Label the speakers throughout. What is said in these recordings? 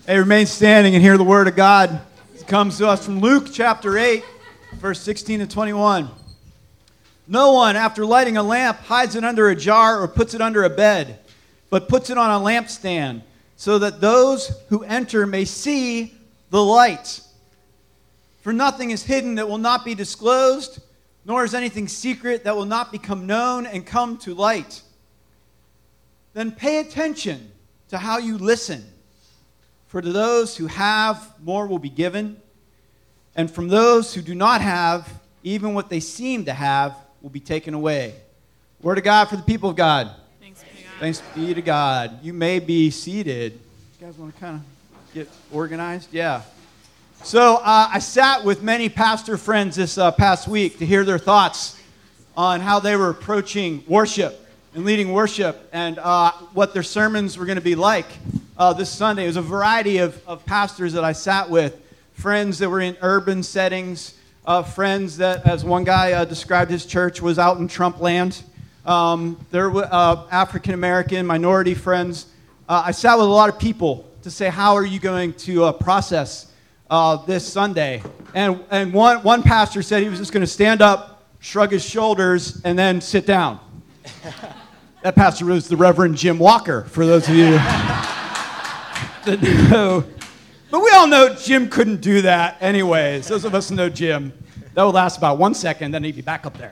Speaker 1: Hey, remain standing and hear the word of God. It comes to us from Luke chapter 8, verse 16 to 21. No one, after lighting a lamp, hides it under a jar or puts it under a bed, but puts it on a lampstand, so that those who enter may see the light. For nothing is hidden that will not be disclosed, nor is anything secret that will not become known and come to light. Then pay attention to how you listen. For to those who have, more will be given, and from those who do not have, even what they seem to have will be taken away. Word of God for the people of God.
Speaker 2: Thanks be to God.
Speaker 1: Thanks be to God. You may be seated. You guys want to kind of get organized? Yeah. So I sat with many pastor friends this past week to hear their thoughts on how they were approaching worship and leading worship and what their sermons were going to be like this Sunday. It was a variety of pastors that I sat with, friends that were in urban settings, friends that, as one guy described his church, was out in Trump land. There were African-American, minority friends. I sat with a lot of people to say, how are you going to process this Sunday? And one pastor said he was just going to stand up, shrug his shoulders, and then sit down. That pastor was the Reverend Jim Walker, for those of you that know. But we all know Jim couldn't do that anyways. Those of us know Jim. That would last about 1 second, then he'd be back up there.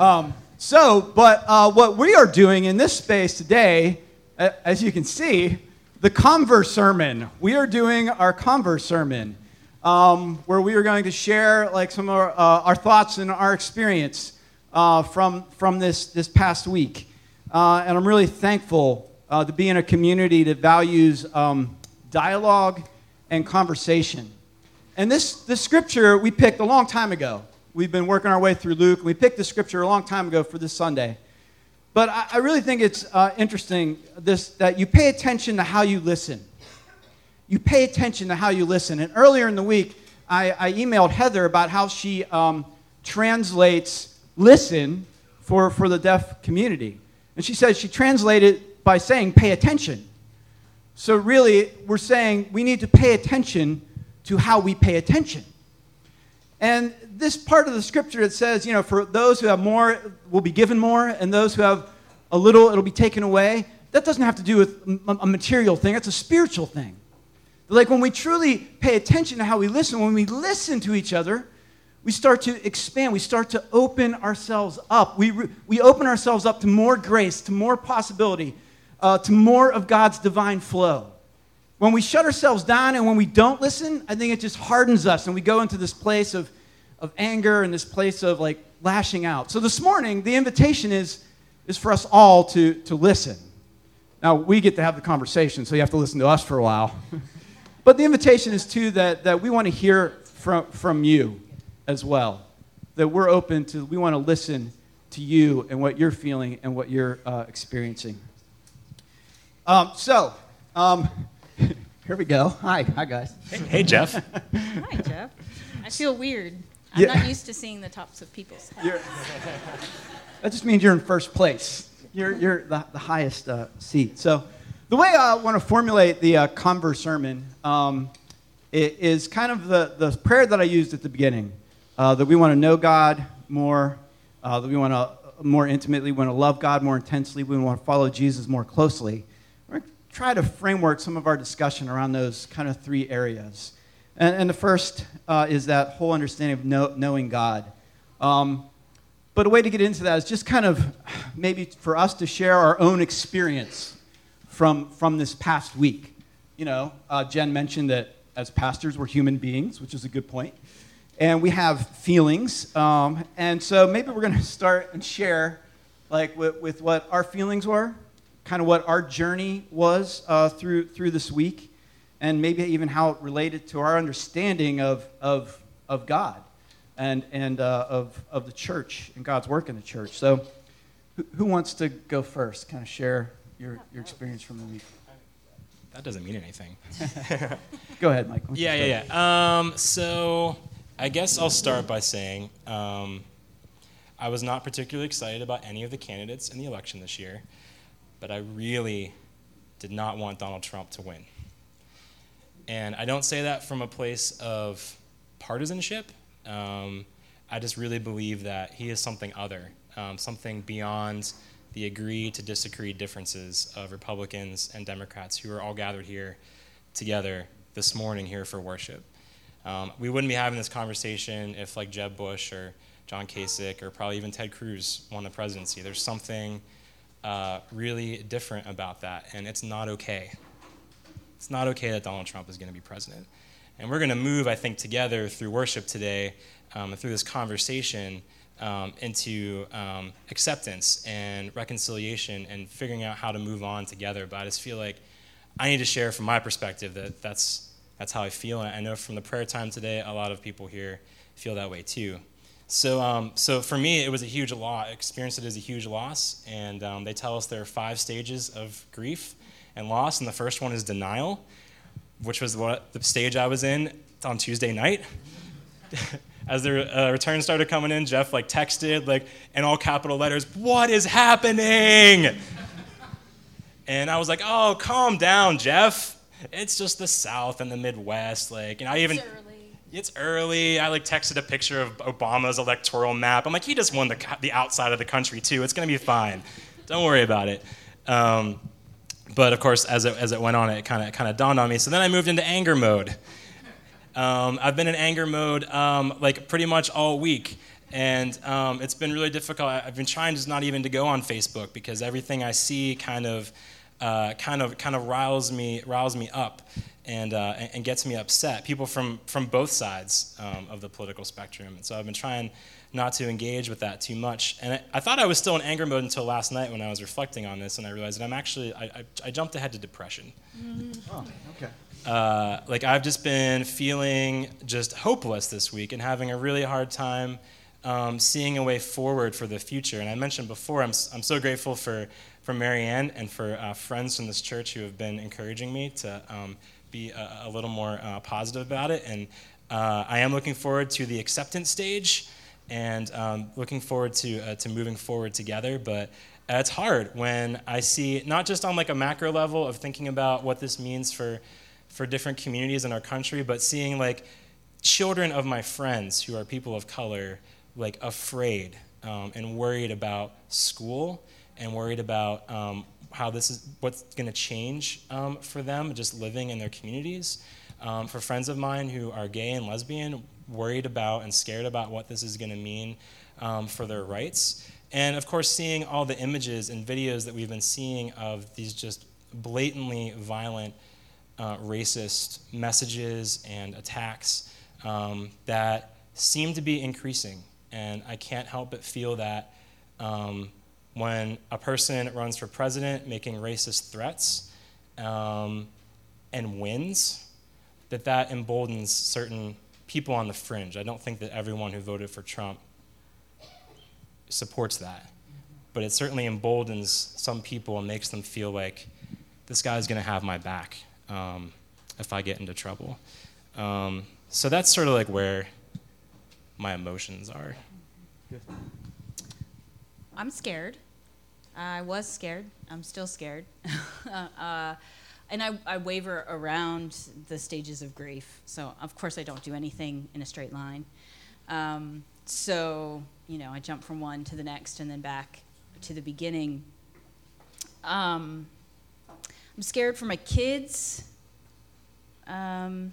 Speaker 1: But what we are doing in this space today, as you can see, the Converse Sermon. We are doing our Converse Sermon, where we are going to share like some of our thoughts and our experience from this past week. And I'm really thankful to be in a community that values dialogue and conversation. And this scripture we picked a long time ago. We've been working our way through Luke, and we picked the scripture a long time ago for this Sunday. But I really think it's interesting that you pay attention to how you listen. You pay attention to how you listen. And earlier in the week, I emailed Heather about how she translates listen for the deaf community. And she said she translated it by saying pay attention. So really, we're saying we need to pay attention to how we pay attention. And this part of the scripture, it says, for those who have more will be given more, and those who have a little, it'll be taken away. That doesn't have to do with a material thing. It's a spiritual thing. Like when we truly pay attention to how we listen, when we listen to each other, we start to expand. We start to open ourselves up. We open ourselves up to more grace, to more possibility, to more of God's divine flow. When we shut ourselves down and when we don't listen, I think it just hardens us, and we go into this place of anger and this place of like lashing out. So this morning, the invitation is for us all to listen. Now, we get to have the conversation, so you have to listen to us for a while. But the invitation is too that we want to hear from you as well. That we're open to, we want to listen to you and what you're feeling and what you're experiencing. Here we go. Hi guys.
Speaker 3: Hey, Jeff.
Speaker 2: Hi, Jeff. I feel weird. I'm not used to seeing the tops of people's heads.
Speaker 1: That just means you're in first place. You're the highest seat. So the way I want to formulate the Converse sermon is kind of the prayer that I used at the beginning, that we want to know God more, that we want to more intimately, we want to love God more intensely, we want to follow Jesus more closely. We're going to try to framework some of our discussion around those kind of three areas. And the first is that whole understanding of knowing God. But a way to get into that is just kind of maybe for us to share our own experience from this past week. Jen mentioned that as pastors, we're human beings, which is a good point. And we have feelings. And so maybe we're going to start and share like with what our feelings were, kind of what our journey was through this week, and maybe even how it related to our understanding of God and of the church and God's work in the church. So who wants to go first, kind of share your experience from the week?
Speaker 3: That doesn't mean anything.
Speaker 1: Go ahead, Mike.
Speaker 3: Yeah. So I guess I'll start by saying I was not particularly excited about any of the candidates in the election this year, but I really did not want Donald Trump to win. And I don't say that from a place of partisanship. I just really believe that he is something other, something beyond the agree to disagree differences of Republicans and Democrats who are all gathered here together this morning here for worship. We wouldn't be having this conversation if like Jeb Bush or John Kasich or probably even Ted Cruz won the presidency. There's something really different about that, and it's not okay. It's not okay that Donald Trump is going to be president. And we're going to move, I think, together through worship today, and through this conversation, into acceptance and reconciliation and figuring out how to move on together. But I just feel like I need to share from my perspective that that's how I feel. And I know from the prayer time today, a lot of people here feel that way too. So for me, it was a huge loss. I experienced it as a huge loss. And they tell us there are 5 stages of grief and loss. And the first one is denial, which was what the stage I was in on Tuesday night. As the returns started coming in, Jeff texted in all capital letters, "What is happening?" And I was like, "Oh, calm down, Jeff. It's just the South and the Midwest." It's early. I texted a picture of Obama's electoral map. I'm like, he just won the outside of the country too. It's gonna be fine. Don't worry about it. But of course, as it went on, it kind of dawned on me. So then I moved into anger mode. I've been in anger mode pretty much all week, and it's been really difficult. I've been trying just not even to go on Facebook because everything I see kind of riles me up and gets me upset. People from both sides of the political spectrum, and so I've been trying not to engage with that too much. And I thought I was still in anger mode until last night when I was reflecting on this, and I realized that I jumped ahead to depression.
Speaker 1: Oh, okay.
Speaker 3: I've just been feeling just hopeless this week and having a really hard time seeing a way forward for the future. And I mentioned before, I'm so grateful for Marianne and for friends from this church who have been encouraging me to be a little more positive about it. And I am looking forward to the acceptance stage and looking forward to moving forward together. But it's hard when I see, not just on a macro level of thinking about what this means for different communities in our country, but seeing children of my friends who are people of color afraid and worried about school and worried about how what's going to change for them just living in their communities. For friends of mine who are gay and lesbian, worried about and scared about what this is going to mean for their rights. And of course, seeing all the images and videos that we've been seeing of these just blatantly violent racist messages and attacks that seem to be increasing. And I can't help but feel that when a person runs for president making racist threats and wins, that emboldens certain people on the fringe. I don't think that everyone who voted for Trump supports that, but it certainly emboldens some people and makes them feel like this guy's going to have my back if I get into trouble. So that's sort of where my emotions are.
Speaker 2: I'm scared. I was scared. I'm still scared. And I waver around the stages of grief. So, of course, I don't do anything in a straight line. So, I jump from one to the next and then back to the beginning. I'm scared for my kids. I'm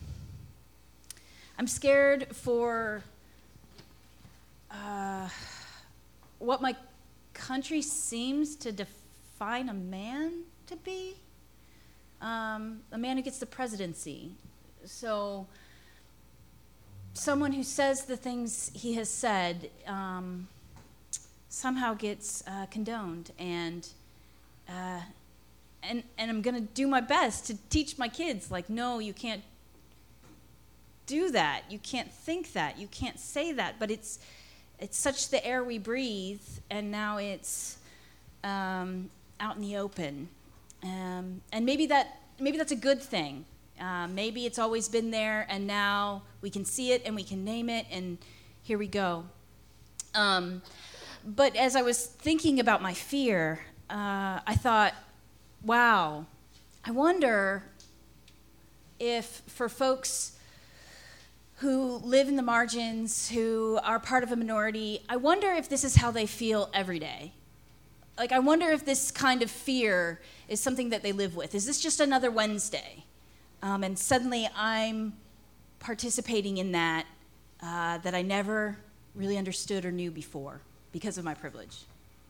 Speaker 2: scared for what my country seems to define a man to be. A man who gets the presidency. So someone who says the things he has said somehow gets condoned, and I'm going to do my best to teach my kids, no, you can't do that. You can't think that. You can't say that. But it's such the air we breathe, and now it's out in the open. And maybe that's a good thing. Maybe it's always been there, and now we can see it and we can name it, and here we go. But as I was thinking about my fear, I thought, wow, I wonder if for folks who live in the margins, who are part of a minority, I wonder if this is how they feel every day. Like, I wonder if this kind of fear is something that they live with. Is this just another Wednesday? And suddenly I'm participating in that that I never really understood or knew before because of my privilege.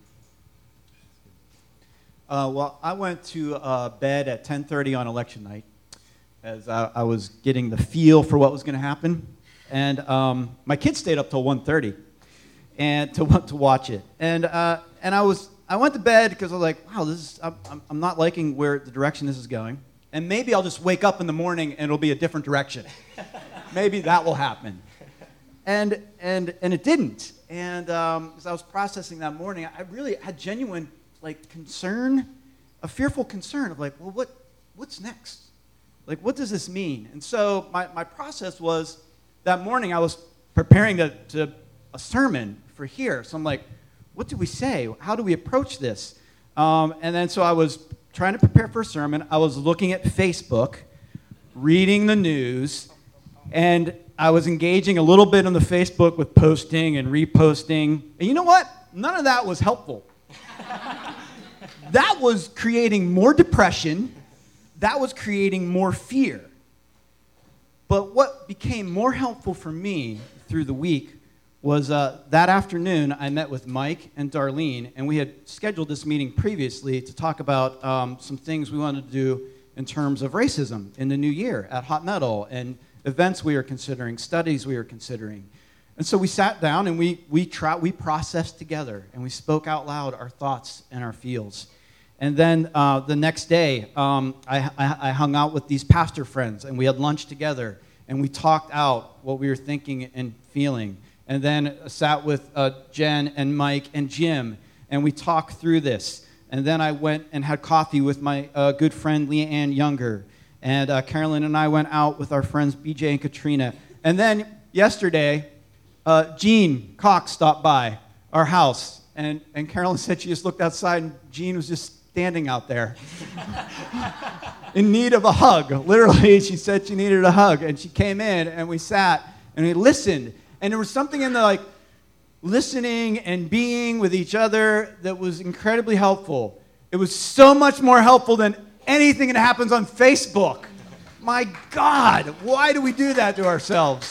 Speaker 1: Well, I went to bed at 10:30 on election night as I was getting the feel for what was going to happen. And my kids stayed up till 1:30 and to watch it. And I went to bed because I was like, wow, I'm not liking where the direction this is going. And maybe I'll just wake up in the morning and it'll be a different direction. Maybe that will happen. And it didn't. And as I was processing that morning, I really had genuine concern, a fearful concern of well, what's next? What does this mean? And so my process was that morning I was preparing to a sermon for here. So I'm like, what do we say? How do we approach this? And then so I was trying to prepare for a sermon. I was looking at Facebook, reading the news, and I was engaging a little bit on the Facebook with posting and reposting. And you know what? None of that was helpful. That was creating more depression. That was creating more fear. But what became more helpful for me through the week was that afternoon I met with Mike and Darlene, and we had scheduled this meeting previously to talk about some things we wanted to do in terms of racism in the new year at Hot Metal, and events we were considering, studies we were considering. And so we sat down and we processed together, and we spoke out loud our thoughts and our feels. And then the next day, I hung out with these pastor friends, and we had lunch together, and we talked out what we were thinking and feeling. And then sat with Jen and Mike and Jim, and we talked through this. And then I went and had coffee with my good friend Leanne Younger. And Carolyn and I went out with our friends BJ and Katrina. And then yesterday, Jean Cox stopped by our house. And Carolyn said she just looked outside, and Jean was just standing out there in need of a hug. Literally, she said she needed a hug. And she came in, and we sat, and we listened. And there was something in the listening and being with each other that was incredibly helpful. It was so much more helpful than anything that happens on Facebook. My God, why do we do that to ourselves?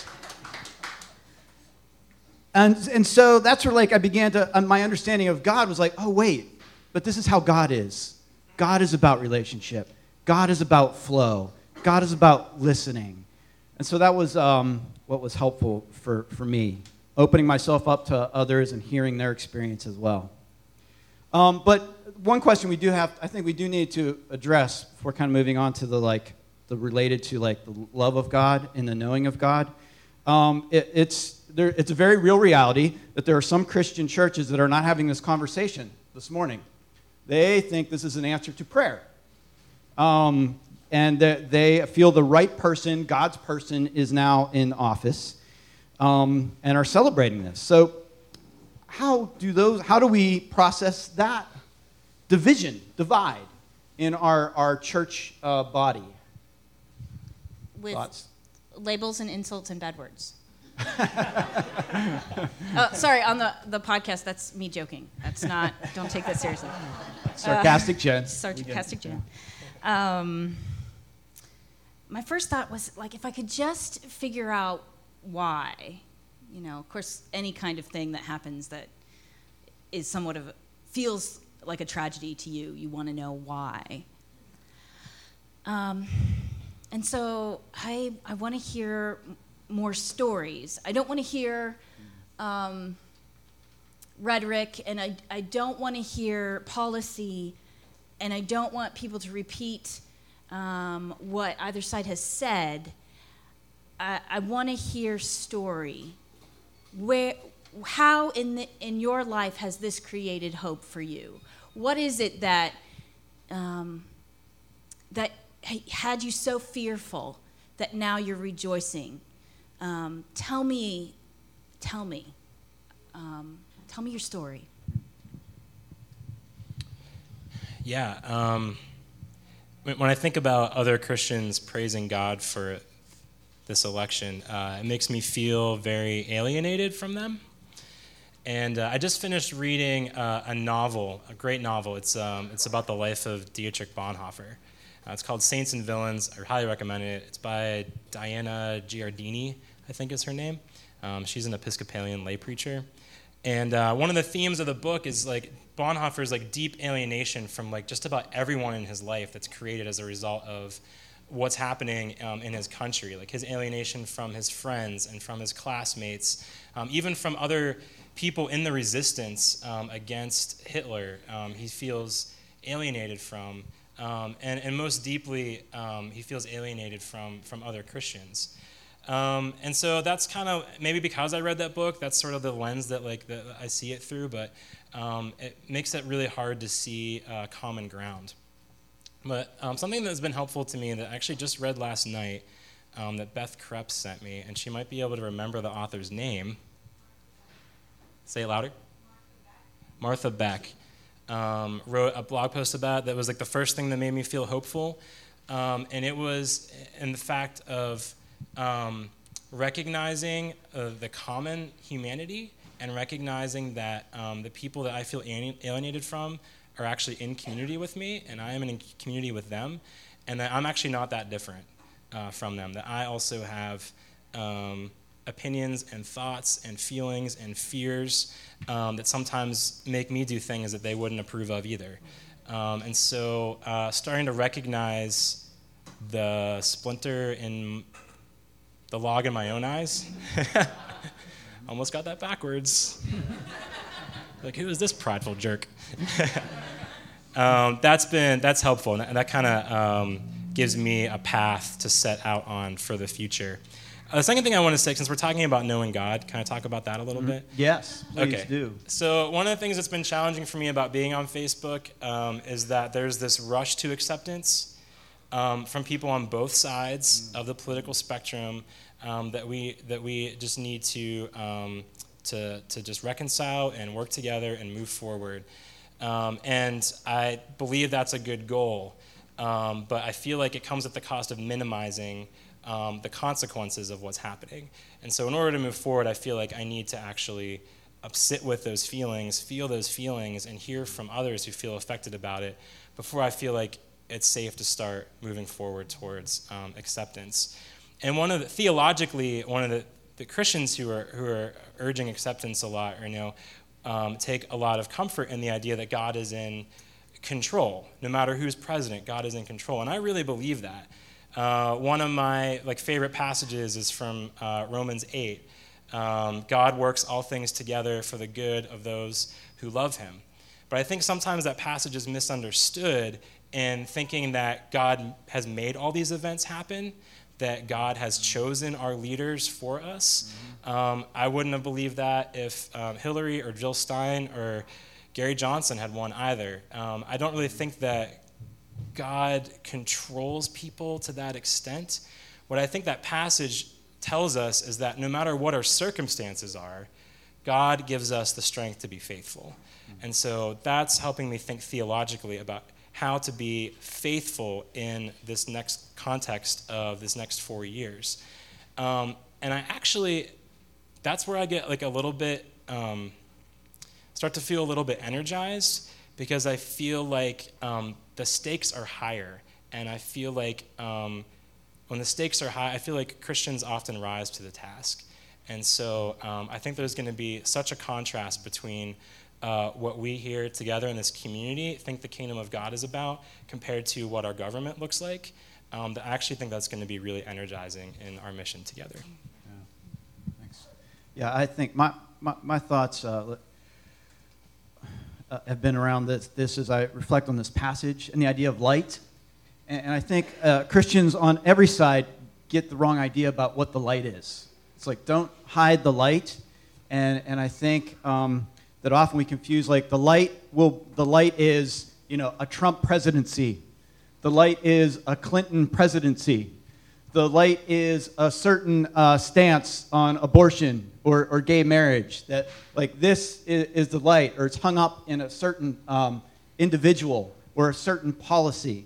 Speaker 1: And so that's where I began to, my understanding of God was oh wait, but this is how God is. God is about relationship. God is about flow. God is about listening. And so that was what was helpful for me, opening myself up to others and hearing their experience as well. But one question we do have, I think we do need to address before kind of moving on to the related to the love of God and the knowing of God. It's a very real reality that there are some Christian churches that are not having this conversation this morning. They think this is an answer to prayer. And they feel the right person, God's person, is now in office, and are celebrating this. So how do we process that divide in our church body?
Speaker 2: With
Speaker 1: Thoughts?
Speaker 2: labels and insults and bad words. Sorry, on the podcast, that's me joking. That's not, don't take that seriously.
Speaker 1: Sarcastic Jen.
Speaker 2: Sarcastic Jen. My first thought was, if I could just figure out why, of course, any kind of thing that happens that is somewhat of, feels like a tragedy to you, you want to know why. And so I want to hear more stories. I don't want to hear rhetoric, and I don't want to hear policy, and I don't want people to repeat what either side has said. I want to hear story. How in your life has this created hope for you? What is it that that had you so fearful that now you're rejoicing? Tell me your story.
Speaker 3: Yeah. when I think about other Christians praising God for this election, it makes me feel very alienated from them. And I just finished reading a novel, a great novel. It's about the life of Dietrich Bonhoeffer. It's called Saints and Villains. I highly recommend it. It's by Diana Giardini, I think is her name. She's an Episcopalian lay preacher. And one of the themes of the book is like Bonhoeffer's like deep alienation from like just about everyone in his life that's created as a result of what's happening in his country. Like his alienation from his friends and from his classmates, even from other people in the resistance against Hitler. He feels alienated from. And most deeply, he feels alienated from other Christians. And so that's kind of, maybe because I read that book, that's sort of the lens that I see it through, but it makes it really hard to see common ground. But something that's been helpful to me that I actually just read last night that Beth Krebs sent me, and she might be able to remember the author's name. Say it louder. Martha Beck. Wrote a blog post about it that was like the first thing that made me feel hopeful. And it was in the fact of recognizing the common humanity and recognizing that the people that I feel alienated from are actually in community with me, and I am in community with them, and that I'm actually not that different from them, that I also have opinions and thoughts and feelings and fears that sometimes make me do things that they wouldn't approve of either. And so starting to recognize the splinter in the log in my own eyes. Almost got that backwards. Like, who is this prideful jerk? That's helpful, and that kind of gives me a path to set out on for the future. The second thing I want to say, since we're talking about knowing God, can I talk about that a little bit?
Speaker 1: Yes, please do.
Speaker 3: So one of the things that's been challenging for me about being on Facebook is that there's this rush to acceptance from people on both sides of the political spectrum that we just need to just reconcile and work together and move forward. And I believe that's a good goal, but I feel like it comes at the cost of minimizing the consequences of what's happening. And so in order to move forward, I feel like I need to actually sit with those feelings, feel those feelings, and hear from others who feel affected about it before I feel like it's safe to start moving forward towards acceptance. And theologically, one of the Christians who are urging acceptance a lot, take a lot of comfort in the idea that God is in control. No matter who's president, God is in control. And I really believe that. One of my favorite passages is from Romans 8. God works all things together for the good of those who love him. But I think sometimes that passage is misunderstood in thinking that God has made all these events happen, that God has chosen our leaders for us. I wouldn't have believed that if Hillary or Jill Stein or Gary Johnson had won either. I don't really think that God controls people to that extent. What I think that passage tells us is that no matter what our circumstances are, God gives us the strength to be faithful. And so that's helping me think theologically about how to be faithful in this next context of this next 4 years. And that's where I get a little bit, start to feel a little bit energized, because I feel like the stakes are higher. And I feel like when the stakes are high, I feel like Christians often rise to the task. And so I think there's going to be such a contrast between what we here together in this community think the kingdom of God is about compared to what our government looks like, that I actually think that's going to be really energizing in our mission together.
Speaker 1: Yeah, thanks. Yeah, I think my thoughts have been around this as I reflect on this passage and the idea of light. And I think Christians on every side get the wrong idea about what the light is. It's like, don't hide the light. And I think that often we confuse the light is, a Trump presidency. The light is a Clinton presidency. The light is a certain stance on abortion or gay marriage. That this is the light, or it's hung up in a certain individual or a certain policy.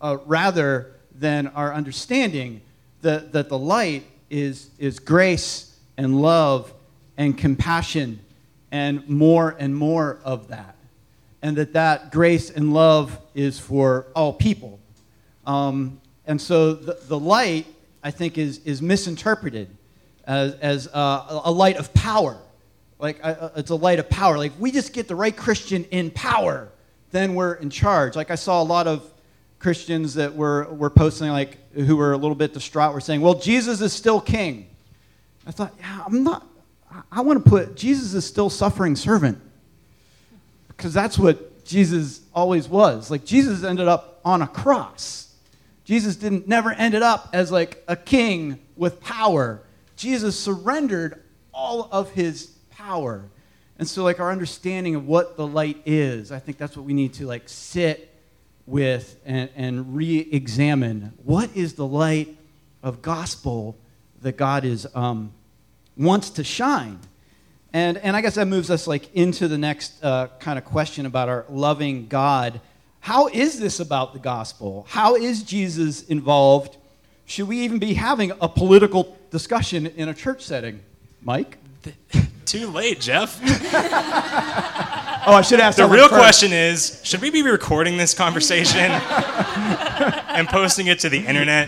Speaker 1: rather than our understanding that the light is grace and love and compassion and more of that. And that grace and love is for all people. And so the light, I think, is misinterpreted as a light of power. Like, it's a light of power. Like, if we just get the right Christian in power, then we're in charge. Like, I saw a lot of Christians that were posting, like, who were a little bit distraught, were saying, well, Jesus is still king. I thought, yeah, I'm not. I want to put, Jesus is still suffering servant. Because that's what Jesus always was. Like, Jesus ended up on a cross. Jesus never ended up as, like, a king with power. Jesus surrendered all of his power. And so, like, our understanding of what the light is, I think that's what we need to, like, sit with and re-examine. What is the light of gospel that God is wants to shine? And I guess that moves us, like, into the next kind of question about our loving God. How is this about the gospel? How is Jesus involved? Should we even be having a political discussion in a church setting? Mike?
Speaker 3: Too late, Jeff.
Speaker 1: Oh, I should ask.
Speaker 3: The real question is, should we be recording this conversation and posting it to the internet?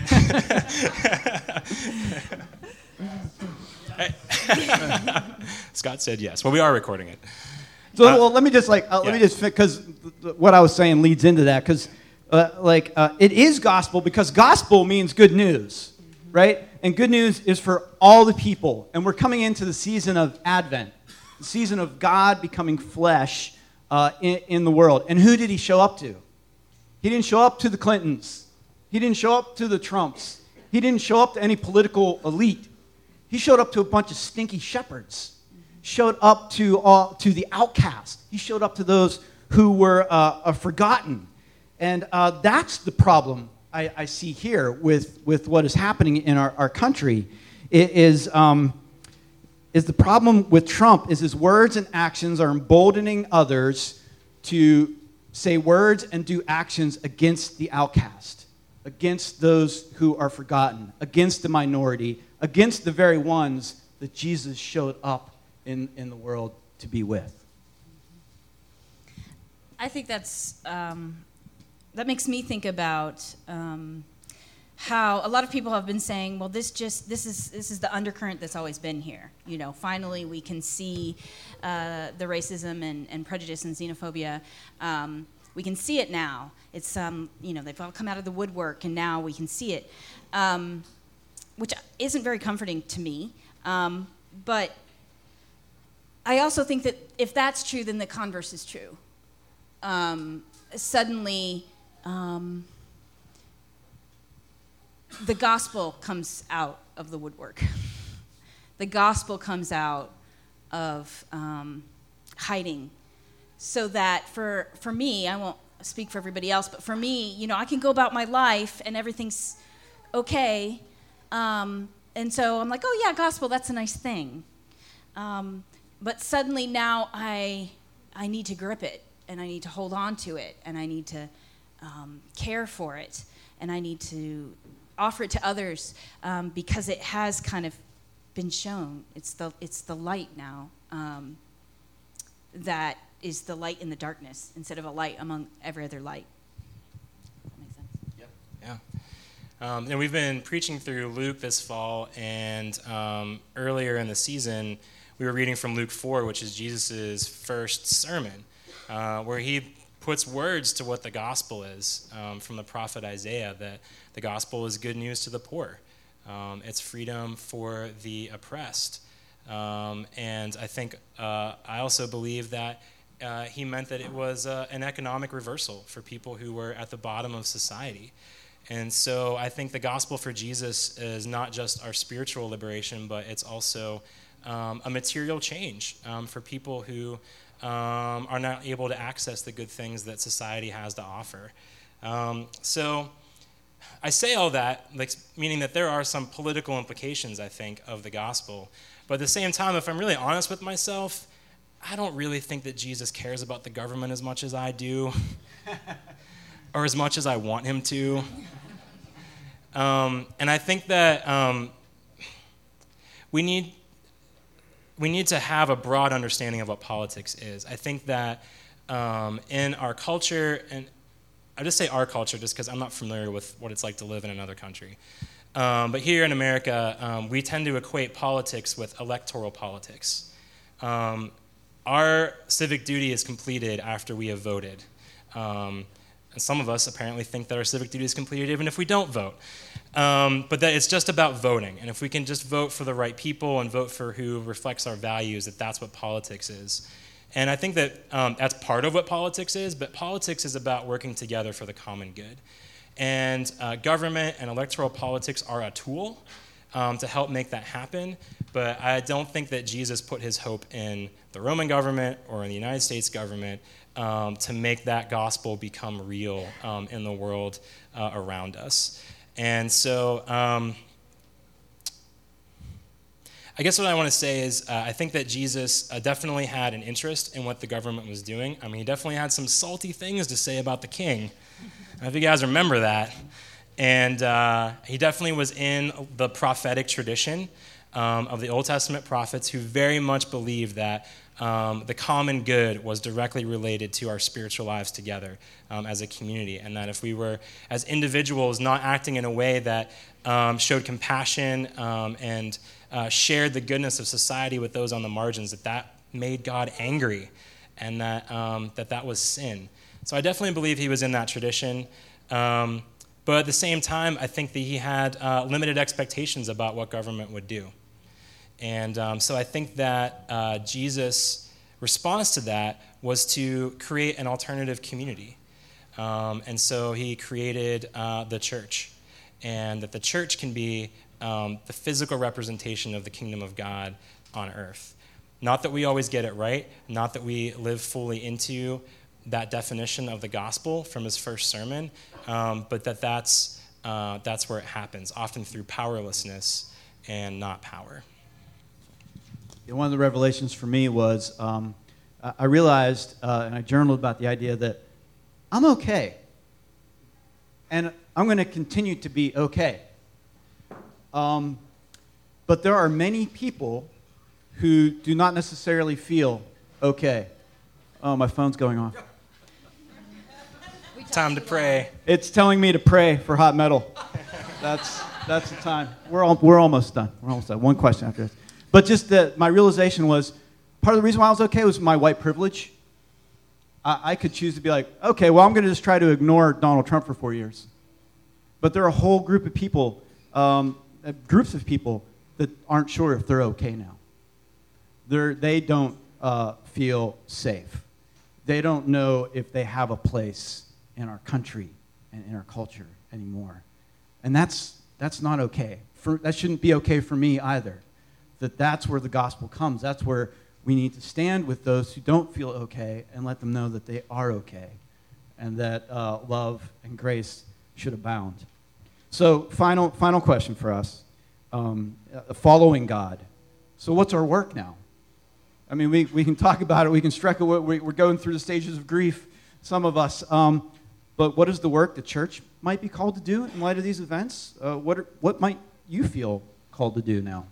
Speaker 3: Scott said yes. Well, we are recording it.
Speaker 1: So well, let me just because what I was saying leads into that, because it is gospel, because gospel means good news, right? And good news is for all the people. And we're coming into the season of Advent, the season of God becoming flesh in the world. And who did he show up to? He didn't show up to the Clintons. He didn't show up to the Trumps. He didn't show up to any political elite. He showed up to a bunch of stinky shepherds. Showed up to the outcast. He showed up to those who were forgotten. And that's the problem I see here with what is happening in our country. It is the problem with Trump is his words and actions are emboldening others to say words and do actions against the outcast, against those who are forgotten, against the minority, against the very ones that Jesus showed up in the world to be with.
Speaker 2: I think that's that makes me think about how a lot of people have been saying, well, this is the undercurrent that's always been here. You know, finally we can see the racism and prejudice and xenophobia. We can see it now. It's they've all come out of the woodwork, and now we can see it, which isn't very comforting to me. But I also think that if that's true, then the converse is true. Suddenly, the gospel comes out of the woodwork. The gospel comes out of hiding. So that for me, I won't speak for everybody else, but for me, I can go about my life and everything's okay. And so I'm like, oh yeah, gospel, that's a nice thing. But suddenly now I need to grip it, and I need to hold on to it, and I need to care for it, and I need to offer it to others because it has kind of been shown. It's the light now that is the light in the darkness instead of a light among every other light. Does that make sense?
Speaker 3: Yep. Yeah. And we've been preaching through Luke this fall, and earlier in the season, we were reading from Luke 4, which is Jesus' first sermon, where he puts words to what the gospel is from the prophet Isaiah, that the gospel is good news to the poor. It's freedom for the oppressed. And I think I also believe that he meant that it was an economic reversal for people who were at the bottom of society. And so I think the gospel for Jesus is not just our spiritual liberation, but it's also a material change for people who are not able to access the good things that society has to offer. So I say all that, meaning that there are some political implications, I think, of the gospel. But at the same time, if I'm really honest with myself, I don't really think that Jesus cares about the government as much as I do. or as much as I want him to. And I think that we need to have a broad understanding of what politics is. I think that in our culture, and I just say our culture just because I'm not familiar with what it's like to live in another country. But here in America, we tend to equate politics with electoral politics. Our civic duty is completed after we have voted. And some of us apparently think that our civic duty is completed even if we don't vote. But that it's just about voting. And if we can just vote for the right people and vote for who reflects our values, that's what politics is. And I think that that's part of what politics is, but politics is about working together for the common good. And government and electoral politics are a tool to help make that happen, but I don't think that Jesus put his hope in the Roman government or in the United States government to make that gospel become real in the world around us. And so I guess what I want to say is I think that Jesus definitely had an interest in what the government was doing. I mean, he definitely had some salty things to say about the king. I don't know if you guys remember that. And he definitely was in the prophetic tradition of the Old Testament prophets who very much believed that the common good was directly related to our spiritual lives together as a community, and that if we were, as individuals, not acting in a way that showed compassion and shared the goodness of society with those on the margins, that made God angry, and that was sin. So I definitely believe he was in that tradition. But at the same time, I think that he had limited expectations about what government would do. And so I think that Jesus' response to that was to create an alternative community. And so he created the church, and that the church can be the physical representation of the kingdom of God on earth. Not that we always get it right, not that we live fully into that definition of the gospel from his first sermon, but that's where it happens, often through powerlessness and not power.
Speaker 1: One of the revelations for me was I realized, and I journaled about the idea that I'm okay, and I'm going to continue to be okay. But there are many people who do not necessarily feel okay. Oh, my phone's going off.
Speaker 3: Time to pray.
Speaker 1: It's telling me to pray for hot metal. That's the time. We're almost done. We're almost done. One question after this. But just my realization was, part of the reason why I was okay was my white privilege. I could choose to be like, okay, well, I'm going to just try to ignore Donald Trump for 4 years. But there are a whole group of people, groups of people that aren't sure if they're okay now. They don't feel safe. They don't know if they have a place in our country and in our culture anymore. And that's not okay. That shouldn't be okay for me either. That's where the gospel comes. That's where we need to stand with those who don't feel okay and let them know that they are okay, and that love and grace should abound. So final question for us, following God. So what's our work now? I mean, we can talk about it. We can strike it. We're going through the stages of grief, some of us. But what is the work the church might be called to do in light of these events? What might you feel called to do now?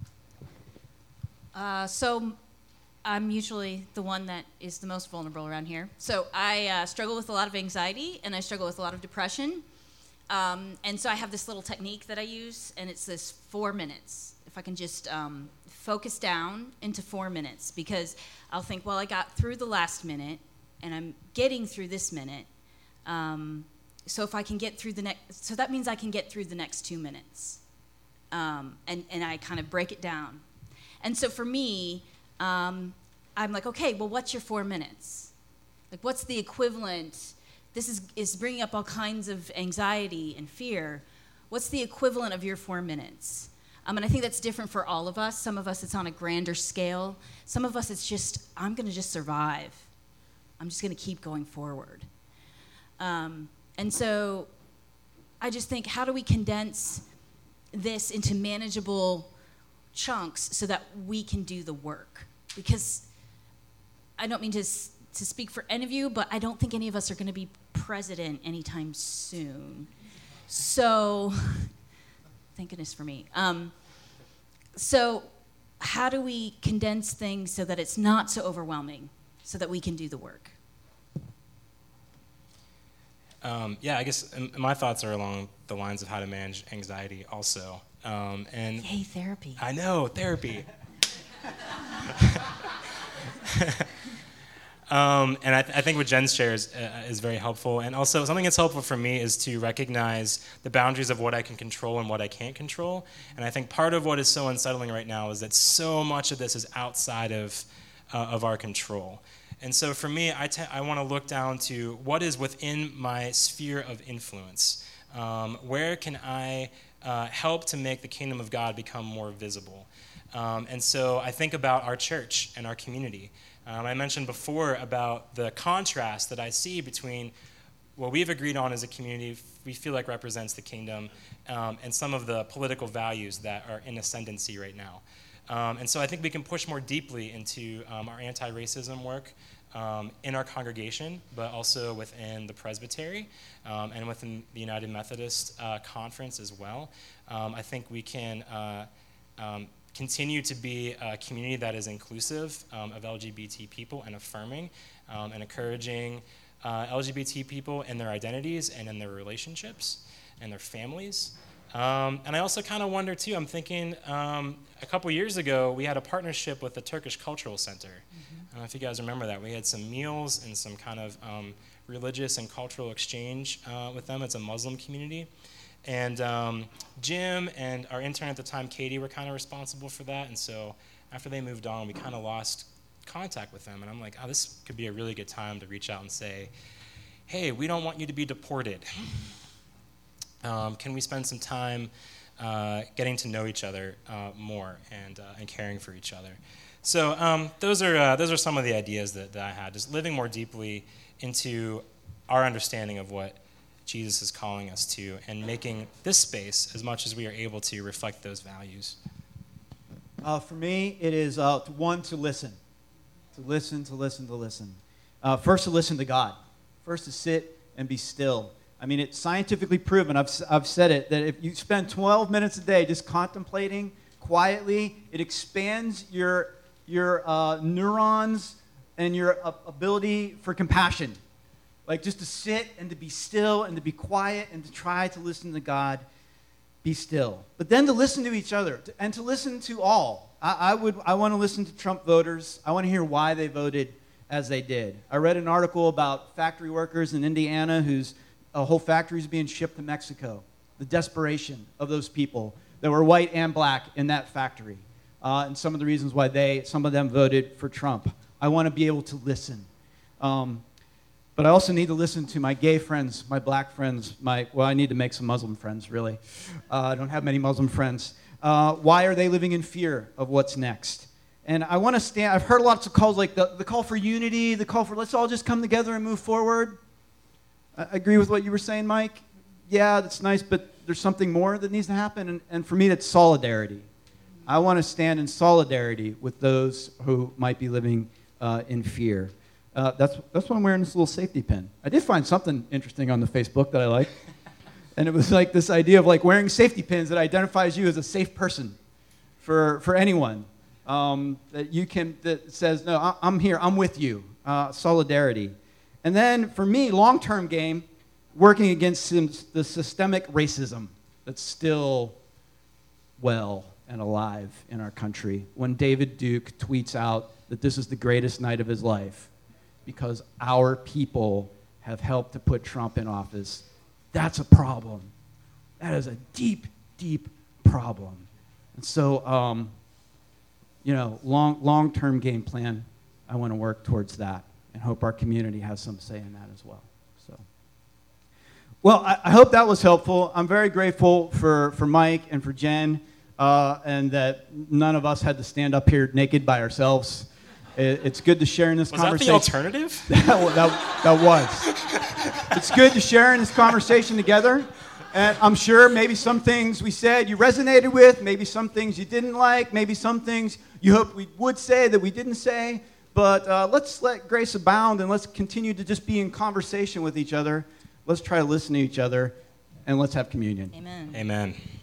Speaker 2: So I'm usually the one that is the most vulnerable around here. So I struggle with a lot of anxiety, and I struggle with a lot of depression. And so I have this little technique that I use, and it's this 4 minutes. If I can just focus down into 4 minutes, because I'll think, well, I got through the last minute, and I'm getting through this minute. So if I can get through so that means I can get through the next 2 minutes. And I kind of break it down. And so for me, I'm like, okay, well, what's your 4 minutes? Like, what's the equivalent? This is bringing up all kinds of anxiety and fear. What's the equivalent of your 4 minutes? And I think that's different for all of us. Some of us, it's on a grander scale. Some of us, it's just, I'm going to just survive. I'm just going to keep going forward. And so I just think, how do we condense this into manageable chunks so that we can do the work? Because I don't mean to to speak for any of you, but I don't think any of us are going to be president anytime soon. So, thank goodness for me. So how do we condense things so that it's not so overwhelming, so that we can do the work?
Speaker 3: Yeah, I guess my thoughts are along the lines of how to manage anxiety also.
Speaker 2: Yay, therapy.
Speaker 3: I know, therapy. And I think what Jen shares is very helpful. And also something that's helpful for me is to recognize the boundaries of what I can control and what I can't control. And I think part of what is so unsettling right now is that so much of this is outside of our control. And so for me, I want to look down to what is within my sphere of influence. Where can I help to make the kingdom of God become more visible? And so I think about our church and our community. I mentioned before about the contrast that I see between what we've agreed on as a community, we feel like represents the kingdom, and some of the political values that are in ascendancy right now. And so I think we can push more deeply into our anti-racism work in our congregation, but also within the presbytery and within the United Methodist Conference as well. I think we can continue to be a community that is inclusive of LGBT people and affirming and encouraging LGBT people in their identities and in their relationships and their families. And I also kind of wonder, too, I'm thinking a couple years ago, we had a partnership with the Turkish Cultural Center. I don't know if you guys remember that. We had some meals and some kind of religious and cultural exchange with them. It's a Muslim community. And Jim and our intern at the time, Katie, were kind of responsible for that. And so after they moved on, we kind of lost contact with them. And I'm like, oh, this could be a really good time to reach out and say, hey, we don't want you to be deported. Can we spend some time getting to know each other more and caring for each other? So those are some of the ideas that I had, just living more deeply into our understanding of what Jesus is calling us to and making this space, as much as we are able to, reflect those values.
Speaker 1: For me, it is one, to listen. To listen. First, to listen to God. First, to sit and be still. I mean, it's scientifically proven, I've said it, that if you spend 12 minutes a day just contemplating quietly, it expands your neurons and your ability for compassion. Like just to sit and to be still and to be quiet and to try to listen to God, be still. But then to listen to each other and to listen to all. I want to listen to Trump voters. I want to hear why they voted as they did. I read an article about factory workers in Indiana whose a whole factory is being shipped to Mexico. The desperation of those people that were white and black in that factory. And some of the reasons why some of them voted for Trump. I want to be able to listen. But I also need to listen to my gay friends, my black friends, I need to make some Muslim friends, really. I don't have many Muslim friends. Why are they living in fear of what's next? And I want to stand, I've heard lots of calls like the call for unity, the call for let's all just come together and move forward. I agree with what you were saying, Mike. Yeah, that's nice, but there's something more that needs to happen. And for me, that's solidarity. I want to stand in solidarity with those who might be living in fear. That's why I'm wearing this little safety pin. I did find something interesting on the Facebook that I liked. And it was like this idea of like wearing safety pins that identifies you as a safe person for anyone. That says, no, I'm here, I'm with you. Solidarity. And then for me, long-term game, working against the systemic racism that's still well and alive in our country. When David Duke tweets out that this is the greatest night of his life because our people have helped to put Trump in office, that's a problem. That is a deep, deep problem. And so, long-term game plan, I want to work towards that and hope our community has some say in that as well. So, well, I hope that was helpful. I'm very grateful for Mike and for Jen, and that none of us had to stand up here naked by ourselves. It's good to share in this conversation.
Speaker 3: Was that the alternative?
Speaker 1: that was. It's good to share in this conversation together. And I'm sure maybe some things we said you resonated with, maybe some things you didn't like, maybe some things you hoped we would say that we didn't say. But let's let grace abound and let's continue to just be in conversation with each other. Let's try to listen to each other and let's have communion.
Speaker 2: Amen.
Speaker 3: Amen.